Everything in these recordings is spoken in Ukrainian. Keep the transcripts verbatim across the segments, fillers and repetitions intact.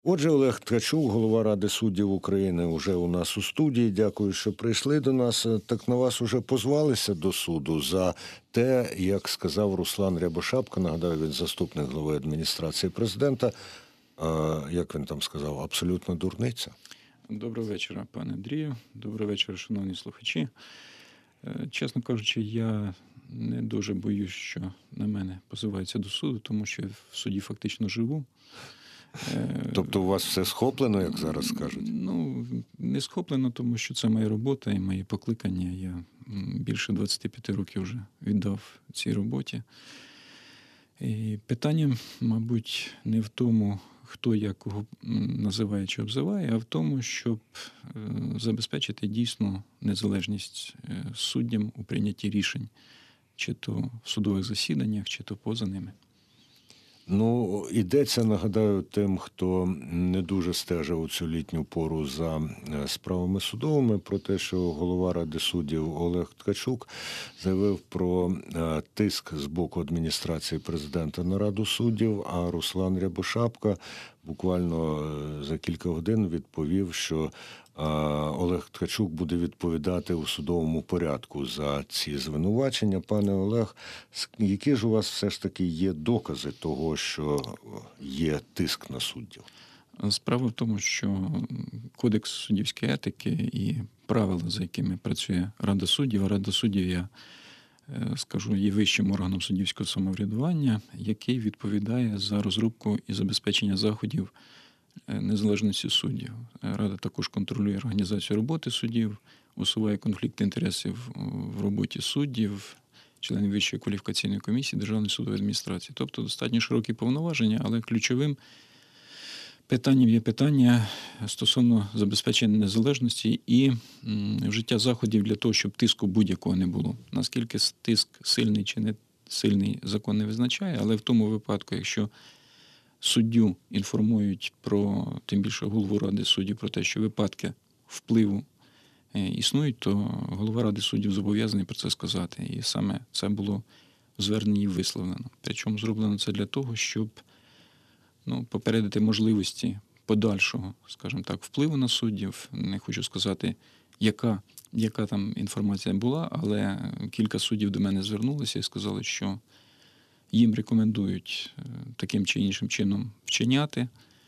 Отже, Олег Ткачук, голова Ради суддів України, уже у нас у студії. Дякую, що прийшли до нас. Так на вас уже позвалися до суду за те, як сказав Руслан Рябошапка, нагадаю, він заступник глави адміністрації президента, а, як він там сказав, абсолютно дурниця. Доброго вечора, пане Андрію. Доброго вечора, шановні слухачі. Чесно кажучи, я не дуже боюсь, що на мене позиваються до суду, тому що я в суді фактично живу. Тобто у вас все схоплено, як зараз кажуть? Ну, не схоплено, тому що це моя робота і мої покликання. Я більше двадцять п'ять років вже віддав цій роботі. І питання, мабуть, не в тому, хто як кого називає чи обзиває, а в тому, щоб забезпечити дійсну незалежність суддям у прийнятті рішень, чи то в судових засіданнях, чи то поза ними. Ну, йдеться, нагадаю, тим, хто не дуже стежив у цю літню пору за справами судовими, про те, що голова Ради суддів Олег Ткачук заявив про тиск з боку адміністрації президента на Раду суддів, а Руслан Рябошапка буквально за кілька годин відповів, що Олег Ткачук буде відповідати у судовому порядку за ці звинувачення. Пане Олег, які ж у вас все ж таки є докази того, що є тиск на суддів? Справа в тому, що Кодекс суддівської етики і правила, за якими працює Рада суддів, а Рада суддів, я скажу, є вищим органом суддівського самоврядування, який відповідає за розробку і забезпечення заходів незалежності суддів. Рада також контролює організацію роботи суддів, усуває конфлікти інтересів в роботі суддів, членів Вищої кваліфікаційної комісії Державної судової адміністрації. Тобто достатньо широкі повноваження, але ключовим питанням є питання стосовно забезпечення незалежності і вжиття заходів для того, щоб тиску будь-якого не було. Наскільки тиск сильний чи не сильний, закон не визначає, але в тому випадку, якщо суддю інформують про, тим більше голову Ради суддів, про те, що випадки впливу існують, то голова Ради суддів зобов'язаний про це сказати. І саме це було в зверненні висловлено. Причому зроблено це для того, щоб ну, попередити можливості подальшого, скажімо так, впливу на суддів. Не хочу сказати, яка, яка там інформація була, але кілька суддів до мене звернулися і сказали, що їм рекомендують таким чи іншим чином вчиняти,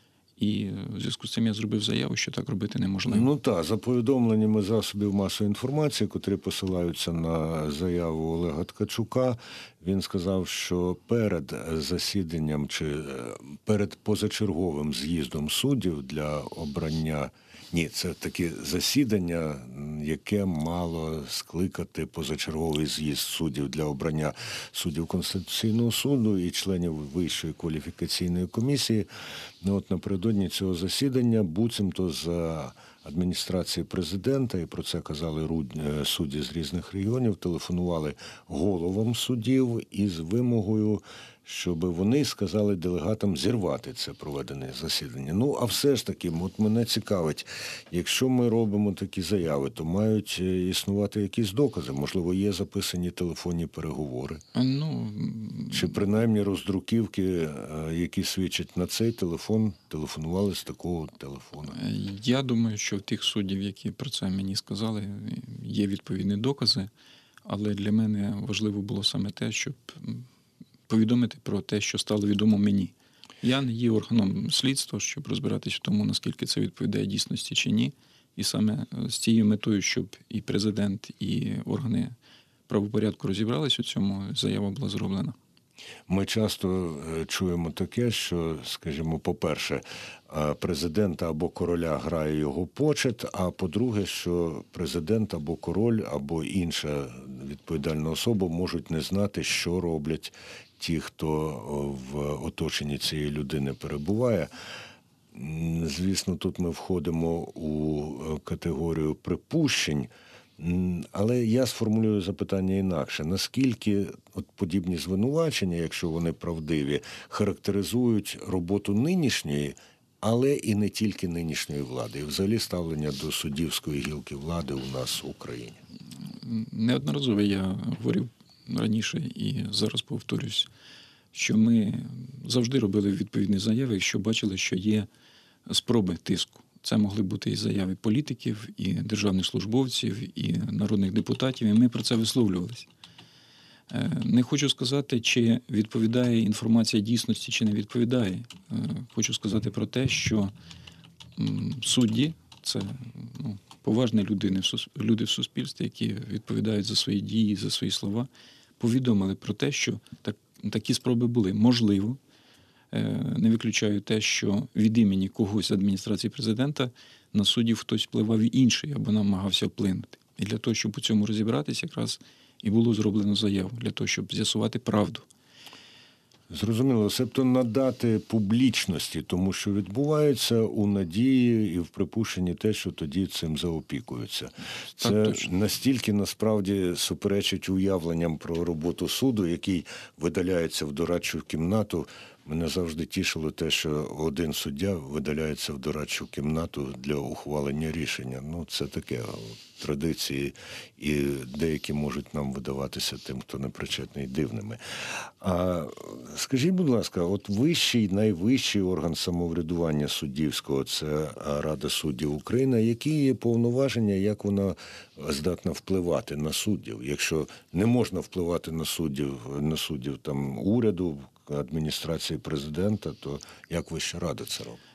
і в зв'язку з цим я зробив заяву, що так робити неможливо. Ну так, за повідомленнями засобів масової інформації, котрі посилаються на заяву Олега Ткачука, він сказав, що перед засіданням чи перед позачерговим з'їздом суддів для обрання, ні, це таке засідання, яке мало скликати позачерговий з'їзд суддів для обрання суддів Конституційного суду і членів Вищої кваліфікаційної комісії. Ну, от напередодні цього засідання буцімто за адміністрації президента, і про це казали судді з різних регіонів, телефонували головам судів із вимогою, щоб вони сказали делегатам зірвати це проведене засідання. Ну, а все ж таки, от мене цікавить, якщо ми робимо такі заяви, то мають існувати якісь докази. Можливо, є записані телефонні переговори. Ну, чи принаймні роздруківки, які свідчать на цей телефон, телефонували з такого телефону. Я думаю, що в тих суддів, які про це мені сказали, є відповідні докази, але для мене важливо було саме те, щоб повідомити про те, що стало відомо мені. Я не є органом слідства, щоб розбиратися в тому, наскільки це відповідає дійсності чи ні. І саме з цією метою, щоб і президент, і органи правопорядку розібрались у цьому, заява була зроблена. Ми часто чуємо таке, що, скажімо, по-перше, президента або короля грає його почет, а по-друге, що президент або король, або інша відповідальна особа можуть не знати, що роблять ті, хто в оточенні цієї людини перебуває. Звісно, тут ми входимо у категорію припущень, але я сформулюю запитання інакше. Наскільки от подібні звинувачення, якщо вони правдиві, характеризують роботу нинішньої, але і не тільки нинішньої влади, і взагалі ставлення до суддівської гілки влади у нас в Україні? Неодноразово я говорив раніше і зараз повторюсь, що ми завжди робили відповідні заяви, якщо бачили, що є спроби тиску. Це могли бути і заяви політиків, і державних службовців, і народних депутатів, і ми про це висловлювалися. Не хочу сказати, чи відповідає інформація дійсності, чи не відповідає. Хочу сказати про те, що судді – це ну, поважні людини, люди в суспільстві, які відповідають за свої дії, за свої слова, повідомили про те, що так, такі спроби були. Можливо, не виключаю те, що від імені когось з адміністрації президента на суддів хтось впливав інший або намагався вплинути. І для того, щоб у цьому розібратися, якраз і було зроблено заяву, для того, щоб з'ясувати правду. Зрозуміло, себто надати публічності тому, що відбувається, у надії і в припущенні те, що тоді цим заопікуються. Це так, настільки, насправді, суперечить уявленням про роботу суду, який видаляється в дорадчу кімнату. Мене завжди тішило те, що один суддя видаляється в дорадчу кімнату для ухвалення рішення. Ну, це таке традиції, і деякі можуть нам видаватися тим, хто не причетний, дивними. А скажіть, будь ласка, от вищий, найвищий орган самоврядування суддівського – це Рада суддів України. Які є повноваження, як вона здатна впливати на суддів? Якщо не можна впливати на суддів, на суддів там уряду, адміністрації президента, то як Вища Рада це робить?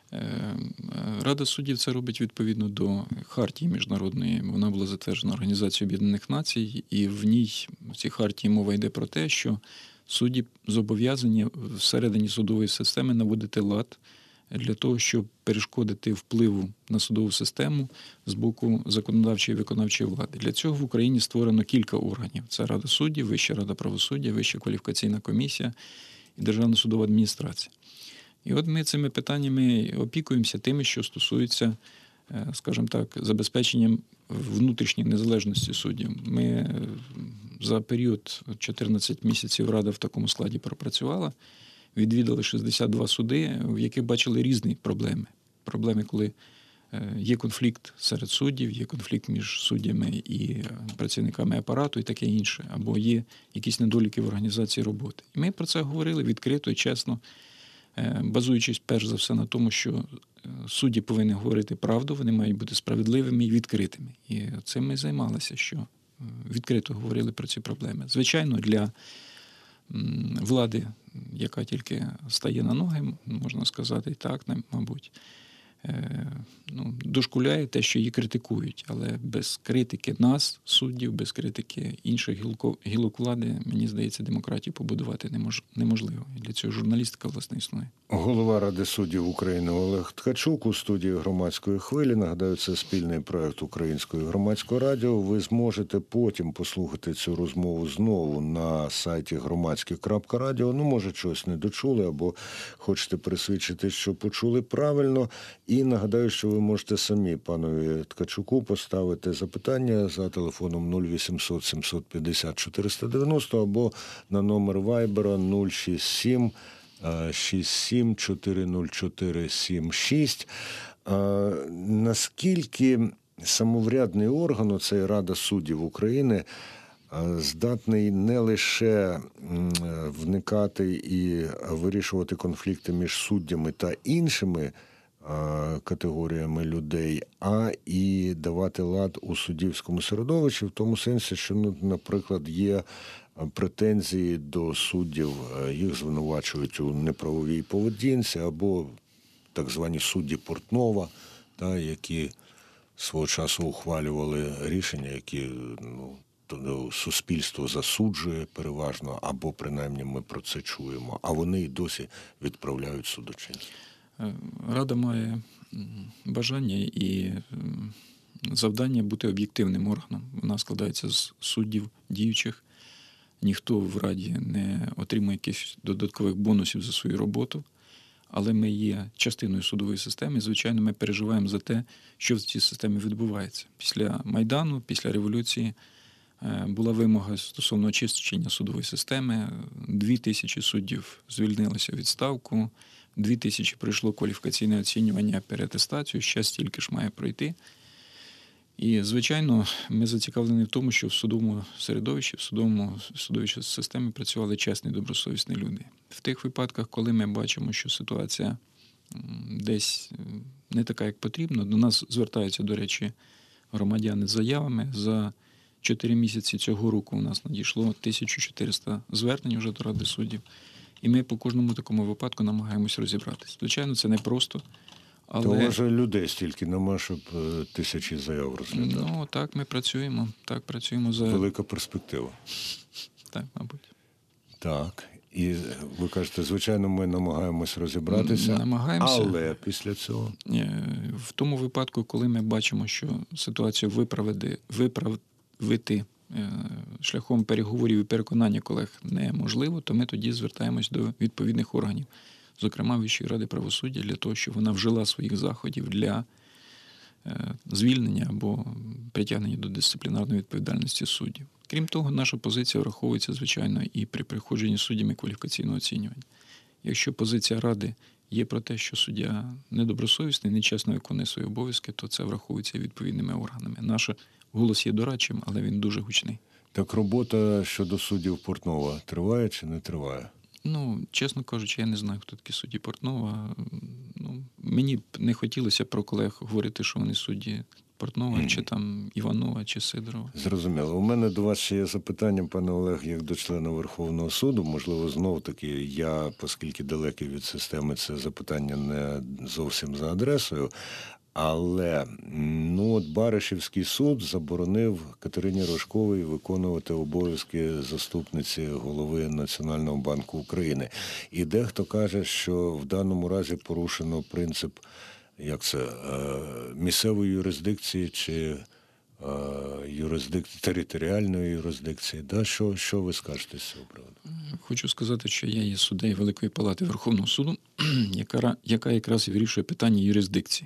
Рада суддів це робить відповідно до хартії міжнародної. Вона була затверджена Організацією Об'єднаних Націй, і в ній, в цій хартії мова йде про те, що судді зобов'язані всередині судової системи наводити лад для того, щоб перешкодити впливу на судову систему з боку законодавчої і виконавчої влади. Для цього в Україні створено кілька органів. Це Рада суддів, Вища рада правосуддя, Вища кваліфікаційна комісія і Державна судова адміністрація. І от ми цими питаннями опікуємося тими, що стосуються, скажімо так, забезпеченням внутрішньої незалежності суддів. Ми за період чотирнадцять місяців Рада в такому складі пропрацювала, відвідали шістдесят два суди, в яких бачили різні проблеми. Проблеми, коли є конфлікт серед суддів, є конфлікт між суддями і працівниками апарату і таке інше, або є якісь недоліки в організації роботи. І ми про це говорили відкрито і чесно, базуючись перш за все на тому, що судді повинні говорити правду, вони мають бути справедливими і відкритими. І цим ми займалися, що відкрито говорили про ці проблеми. Звичайно, для влади, яка тільки стає на ноги, можна сказати, так, мабуть, ну, дошкуляє те, що її критикують. Але без критики нас, суддів, без критики інших гілок влади, мені здається, демократію побудувати немож... неможливо. І для цього журналістика, власне, існує. Голова Ради суддів України Олег Ткачук у студії «Громадської хвилі». Нагадаю, це спільний проект Українського громадського радіо. Ви зможете потім послухати цю розмову знову на сайті громадське крапка радіо. Ну, може, щось не дочули або хочете пересвідчити, що почули правильно. І нагадаю, що ви можете самі панові Ткачуку поставити запитання за телефоном нуль вісімсот сімсот п'ятдесят чотириста дев'яносто або на номер Вайбера нуль шість сім шість сім чотири нуль чотири сім шість. Наскільки самоврядний орган, оцей Рада суддів України, здатний не лише вникати і вирішувати конфлікти між суддями та іншими категоріями людей, а і давати лад у суддівському середовищі, в тому сенсі, що, ну, наприклад, є претензії до суддів, їх звинувачують у неправовій поведінці, або так звані судді Портнова, та, які свого часу ухвалювали рішення, які, ну, суспільство засуджує переважно, або принаймні ми про це чуємо, а вони і досі відправляють судочинство. Рада має бажання і завдання бути об'єктивним органом. Вона складається з суддів діючих. Ніхто в Раді не отримує якихось додаткових бонусів за свою роботу, але ми є частиною судової системи. Звичайно, ми переживаємо за те, що в цій системі відбувається. Після Майдану, після революції була вимога стосовно очищення судової системи. Дві тисячі суддів звільнилися у відставку, дві тисячі пройшло кваліфікаційне оцінювання, переатестацію, ще стільки ж має пройти. І, звичайно, ми зацікавлені в тому, що в судовому середовищі, в судовому судовій системі працювали чесні, добросовісні люди. В тих випадках, коли ми бачимо, що ситуація десь не така, як потрібно. До нас звертаються, до речі, громадяни з заявами. За чотири місяці цього року у нас надійшло тисяча чотириста звернень вже до Ради суддів. І ми по кожному такому випадку намагаємось розібратися. Звичайно, це непросто. Але... То, може, людей стільки нема, щоб тисячі заяв розглядати. Ну, так, ми працюємо. Так, працюємо за... Велика перспектива. Так, мабуть. Так. І ви кажете, звичайно, ми намагаємось розібратися, намагаємося. Але після цього? В тому випадку, коли ми бачимо, що ситуацію виправити, виправити шляхом переговорів і переконання колег неможливо, то ми тоді звертаємось до відповідних органів, зокрема Вищої ради правосуддя, для того, щоб вона вжила своїх заходів для звільнення або притягнення до дисциплінарної відповідальності суддів. Крім того, наша позиція враховується, звичайно, і при проходженні суддями кваліфікаційного оцінювання. Якщо позиція Ради є про те, що суддя недобросовісний, нечесно виконує свої обов'язки, то це враховується відповідними органами. Наш голос є дорадчим, але він дуже гучний. Так робота щодо суддів Портнова триває чи не триває? Ну, чесно кажучи, я не знаю, хто такі судді Портнова. Ну, мені б не хотілося про колег говорити, що вони судді Портнова, mm. чи там Іванова, чи Сидорова. Зрозуміло. У мене до вас ще є запитання, пане Олег, як до члена Верховного суду. Можливо, знов-таки я, оскільки далекий від системи, це запитання не зовсім за адресою. Але ну, от Баришівський суд заборонив Катерині Рожковій виконувати обов'язки заступниці голови Національного банку України. І дехто каже, що в даному разі порушено принцип, як це, місцевої юрисдикції чи юрисдикції, територіальної юрисдикції. Да? Що, що ви скажете з цього приводу? Хочу сказати, що я є суддею Великої Палати Верховного суду, яка, яка якраз і вирішує питання юрисдикції.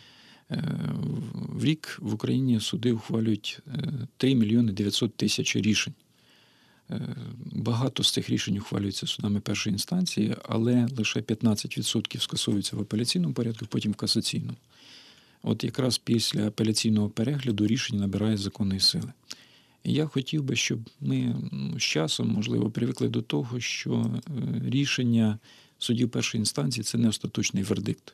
В рік в Україні суди ухвалюють три мільйони дев'ятсот тисяч рішень. Багато з цих рішень ухвалюється судами першої інстанції, але лише п'ятнадцять відсотків скасовуються в апеляційному порядку, потім в касаційному. От якраз після апеляційного перегляду рішення набирає законної сили. І я хотів би, щоб ми ну, з часом, можливо, привикли до того, що рішення судів першої інстанції – це не остаточний вердикт.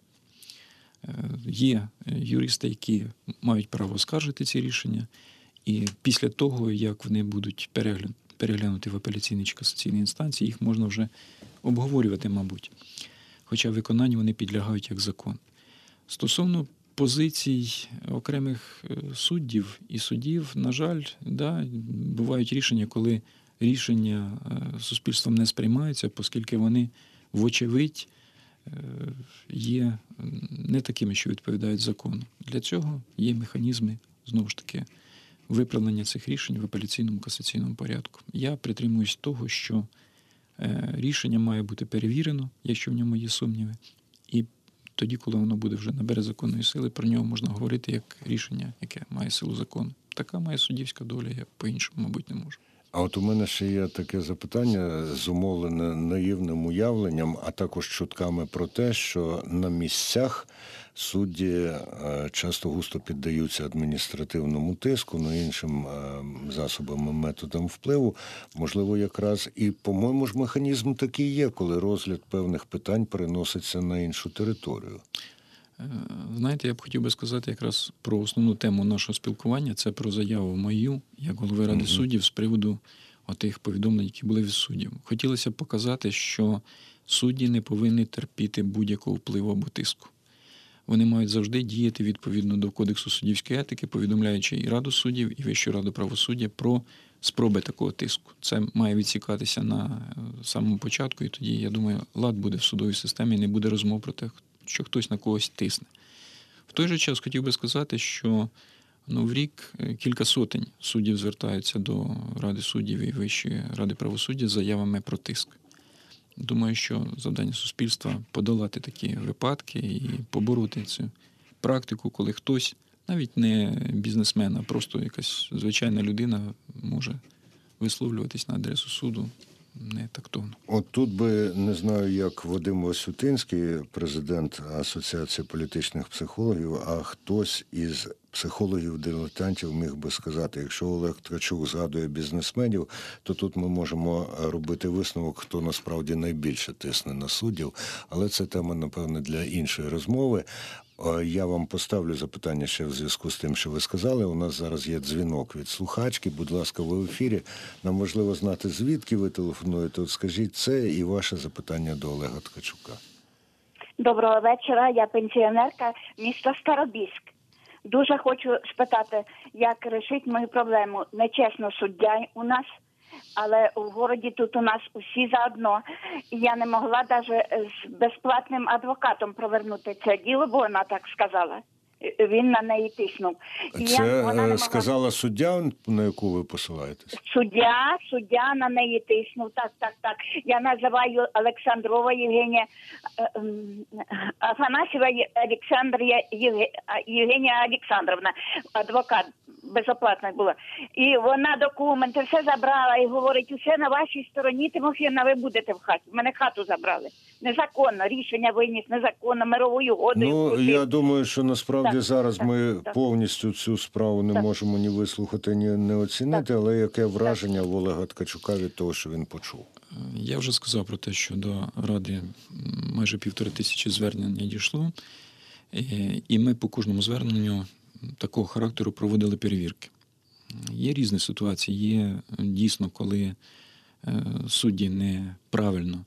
Є юристи, які мають право оскаржити ці рішення, і після того, як вони будуть переглянути в апеляційній чи касаційній інстанції, їх можна вже обговорювати, мабуть. Хоча виконанню вони підлягають як закон. Стосовно позицій окремих суддів і судів, на жаль, да, бувають рішення, коли рішення суспільством не сприймаються, оскільки вони, вочевидь, є не такими, що відповідають закону. Для цього є механізми, знову ж таки, виправлення цих рішень в апеляційному касаційному порядку. Я притримуюсь того, що рішення має бути перевірено, якщо в ньому є сумніви, і тоді, коли воно буде вже набере законної сили, про нього можна говорити як рішення, яке має силу закону. Така має суддівська доля, я по-іншому, мабуть, не можу. А от у мене ще є таке запитання, зумовлене наївним уявленням, а також чутками про те, що на місцях судді часто густо піддаються адміністративному тиску, ну іншим засобам і методам впливу. Можливо, якраз і, по-моєму ж, механізм такий є, коли розгляд певних питань переноситься на іншу територію. Знаєте, я б хотів би сказати якраз про основну тему нашого спілкування. Це про заяву мою, як голови Ради uh-huh. суддів, з приводу отих повідомлень, які були від суддів. Хотілося б показати, що судді не повинні терпіти будь-якого впливу або тиску. Вони мають завжди діяти відповідно до Кодексу суддівської етики, повідомляючи і Раду суддів, і Вищу раду правосуддя про спроби такого тиску. Це має відсікатися на самому початку, і тоді, я думаю, лад буде в судовій системі, не буде розмов про те, що хтось на когось тисне. В той же час хотів би сказати, що ну, в рік кілька сотень суддів звертаються до Ради суддів і Вищої ради правосуддя з заявами про тиск. Думаю, що завдання суспільства – подолати такі випадки і побороти цю практику, коли хтось, навіть не бізнесмен, а просто якась звичайна людина може висловлюватись на адресу суду не тактовно. От тут би, не знаю, як Вадим Васютинський, президент Асоціації політичних психологів, а хтось із психологів-дилетантів міг би сказати, якщо Олег Ткачук згадує бізнесменів, то тут ми можемо робити висновок, хто насправді найбільше тисне на суддів, але це тема, напевне, для іншої розмови. Я вам поставлю запитання ще в зв'язку з тим, що ви сказали. У нас зараз є дзвінок від слухачки. Будь ласка, ви в ефірі. Нам важливо знати, звідки ви телефонуєте. От скажіть це і ваше запитання до Олега Ткачука. Доброго вечора. Я пенсіонерка міста Старобільськ. Дуже хочу спитати, як рішити мою проблему. Нечесно суддя у нас, але в городі тут у нас усі заодно. І я не могла навіть з безплатним адвокатом провернути це діло, бо вона так сказала. Він на неї тиснув. І Це я, вона не могла... сказала суддя, на яку ви посилаєтесь? Суддя, суддя на неї тиснув. Так, так, так. Я називаю Олександрова Євгенія, Афанасьєва Олександрія Євгенія Олександровна, адвокат. Безоплатна була. І вона документи все забрала і говорить, усе на вашій стороні, Тимофіївна, ви будете в хаті. Мене хату забрали. Незаконно. Рішення виніс незаконно, мировою угодою. Ну, крутив. я думаю, що насправді так, зараз так, ми так. повністю цю справу не Так. можемо ні вислухати, ні не оцінити, Так. але яке враження в Олега Ткачука від того, що він почув? Я вже сказав про те, що до Ради майже півтори тисячі звернень надійшло, і ми по кожному зверненню такого характеру проводили перевірки. Є різні ситуації. Є дійсно, коли судді неправильно,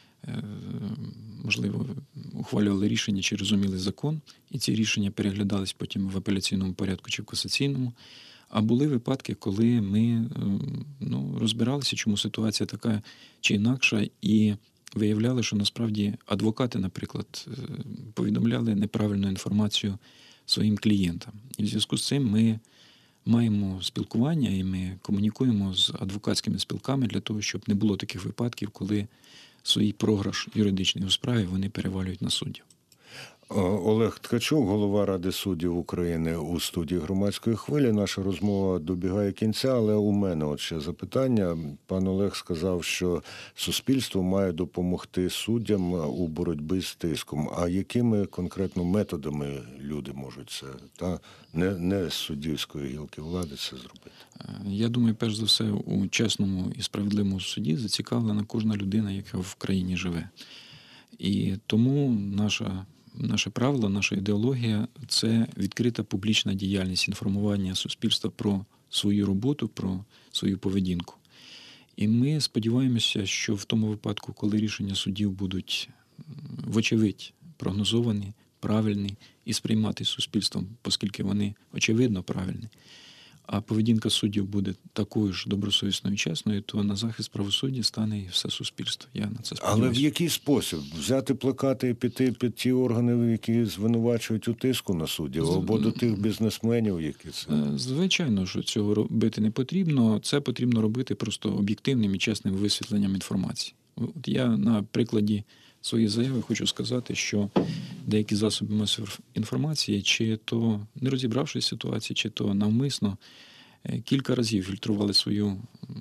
можливо, ухвалювали рішення чи розуміли закон, і ці рішення переглядались потім в апеляційному порядку чи в касаційному. А були випадки, коли ми ну, розбиралися, чому ситуація така чи інакша, і виявляли, що насправді адвокати, наприклад, повідомляли неправильну інформацію своїм клієнтам. І в зв'язку з цим ми маємо спілкування і ми комунікуємо з адвокатськими спілками для того, щоб не було таких випадків, коли свій програш юридичний у справі вони перевалюють на суддів. Олег Ткачук, голова Ради суддів України у студії «Громадської хвилі». Наша розмова добігає кінця, але у мене от ще запитання. Пан Олег сказав, що суспільство має допомогти суддям у боротьбі з тиском. А якими конкретно методами люди можуть це, та не, не з суддівської гілки влади це зробити? Я думаю, перш за все, у чесному і справедливому суді зацікавлена кожна людина, яка в країні живе. І тому наша Наше правило, наша ідеологія – це відкрита публічна діяльність, інформування суспільства про свою роботу, про свою поведінку. І ми сподіваємося, що в тому випадку, коли рішення суддів будуть, вочевидь, прогнозовані, правильні і сприймати суспільством, оскільки вони, очевидно, правильні, а поведінка суддів буде такою ж добросовісною і чесною, то на захист правосуддя стане і все суспільство. Я на це сподіваюся. Але в який спосіб? Взяти плакати і піти під ті органи, які звинувачують у тиску на суддів, або до тих бізнесменів, які це? Звичайно, що цього робити не потрібно. Це потрібно робити просто об'єктивним і чесним висвітленням інформації. От я на прикладі своєї заяви хочу сказати, що деякі засоби масової інформації, чи то не розібравшись ситуації, чи то навмисно, кілька разів фільтрували свою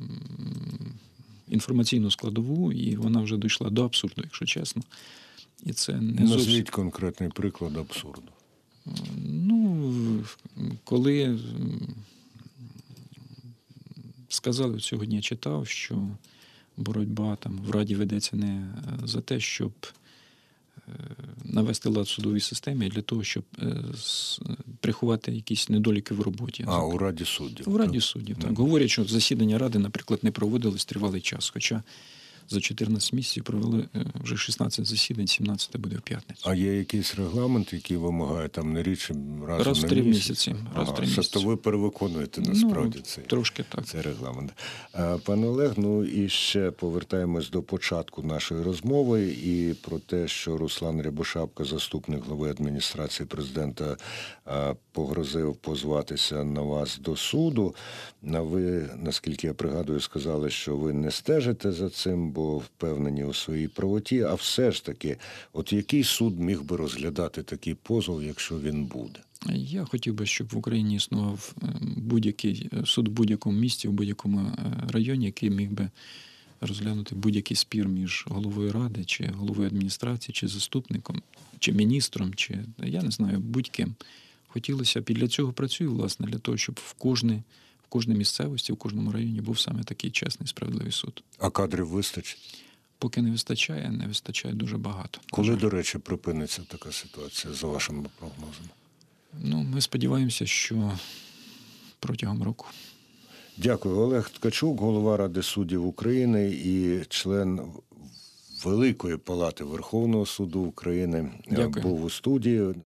інформаційну складову, і вона вже дійшла до абсурду, якщо чесно. І це не Назвіть зовсім... конкретний приклад абсурду. Ну, коли сказали, сьогодні я читав, що боротьба там в Раді ведеться не за те, щоб навести лад в судовій системі, а для того, щоб приховати якісь недоліки в роботі. А, у Раді суддів. У Раді суддів, так. Говорять, що засідання Ради, наприклад, не проводились тривалий час, хоча за чотирнадцять місяців провели вже шістнадцять засідань, сімнадцяте буде в п'ятницю. А є якийсь регламент, який вимагає там не рідше разом раз в на три місяць? місяці. Раз в три ага, місяці. Тобто ви перевиконуєте насправді ну, цей, трошки так. цей регламент. А, пане Олег, ну і ще повертаємось до початку нашої розмови і про те, що Руслан Рябошапка, заступник глави адміністрації президента, погрозив позватися на вас до суду. Ви, наскільки я пригадую, сказали, що ви не стежите за цим, бо впевнені у своїй правоті, а все ж таки, от який суд міг би розглядати такий позов, якщо він буде? Я хотів би, щоб в Україні існував будь-який суд в будь-якому місті, в будь-якому районі, який міг би розглянути будь-який спір між головою ради, чи головою адміністрації, чи заступником, чи міністром, чи я не знаю, будь-ким. Хотілося б і для цього працюю, власне, для того, щоб в кожній в кожній місцевості, в кожному районі був саме такий чесний, справедливий суд. А кадрів вистачить? Поки не вистачає, не вистачає дуже багато. Коли, до речі, припиниться така ситуація, за вашими прогнозами? Ну, ми сподіваємося, що протягом року. Дякую. Олег Ткачук, голова Ради суддів України і член Великої палати Верховного суду України, Дякую. був у студії.